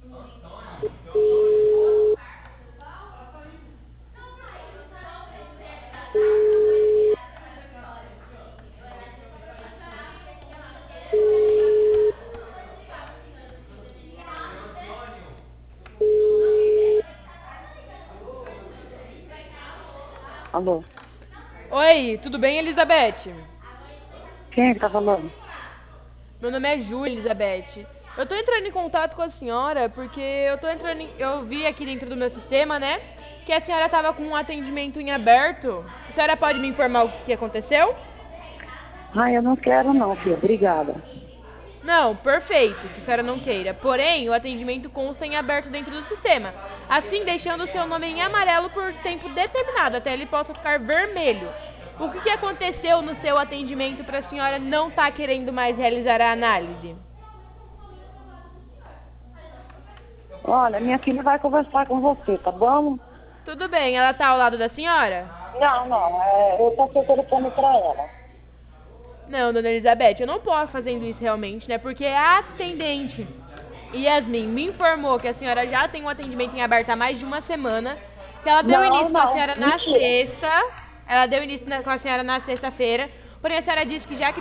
Alô? Oi, tudo bem, Elizabeth? Quem é que tá falando? Meu nome é Ju, Elizabeth. Eu tô entrando em contato com a senhora porque eu vi aqui dentro do meu sistema, né, que a senhora tava com um atendimento em aberto. A senhora pode me informar o que aconteceu? Ah, eu não quero não, filha. Obrigada. Não, perfeito, que a senhora não queira. Porém, o atendimento consta em aberto dentro do sistema. Assim, deixando o seu nome em amarelo por tempo determinado, até ele possa ficar vermelho. O que aconteceu no seu atendimento para a senhora não estar querendo mais realizar a análise? Olha, minha filha vai conversar com você, tá bom? Tudo bem, ela tá ao lado da senhora? Não. Eu passei o telefone pra ela. Não, dona Elizabeth, eu não posso fazendo isso realmente, né? Porque a atendente Yasmin me informou que a senhora já tem um atendimento em aberto há mais de uma semana, que ela deu início com a Não. senhora na Mentira. sexta, ela deu início com a senhora na sexta-feira, porém a senhora disse que já que